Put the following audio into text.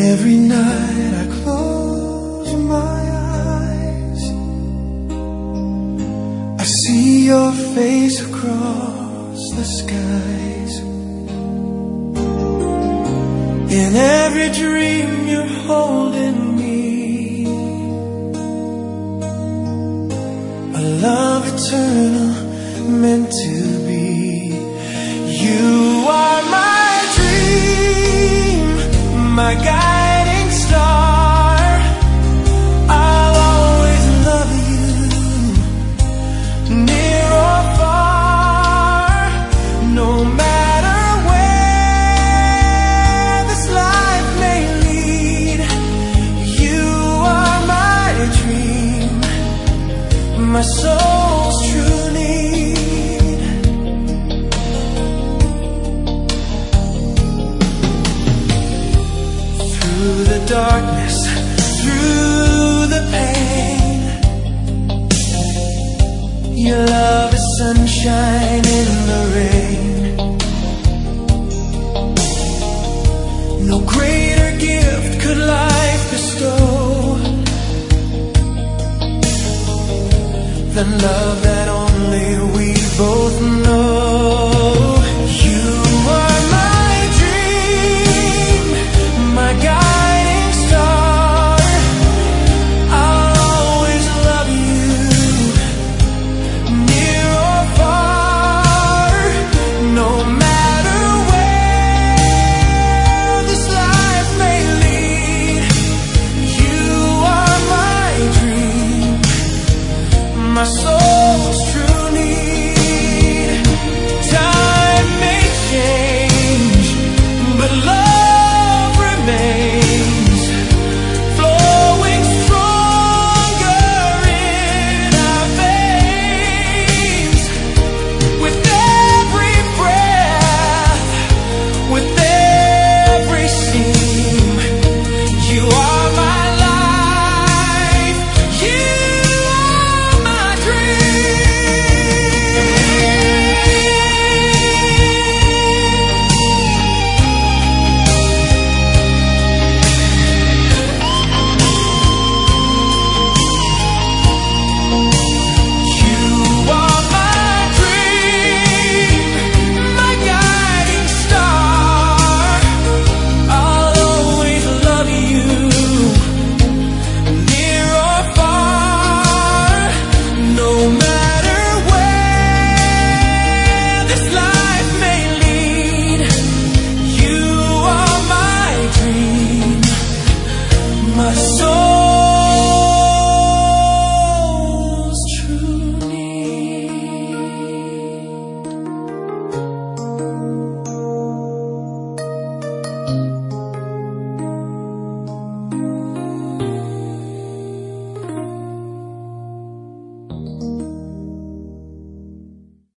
Every night I close my eyes, I see your face across the skies. In every dream you're holding me, a love eternal meant to be. You are my dream, my guiding star. I'll always love you, near or far. No matter where this life may lead, you are my dream, my soul's true need. Through the darkness, through the pain, your love is sunshine in the rain. No greater gift could life bestow than love that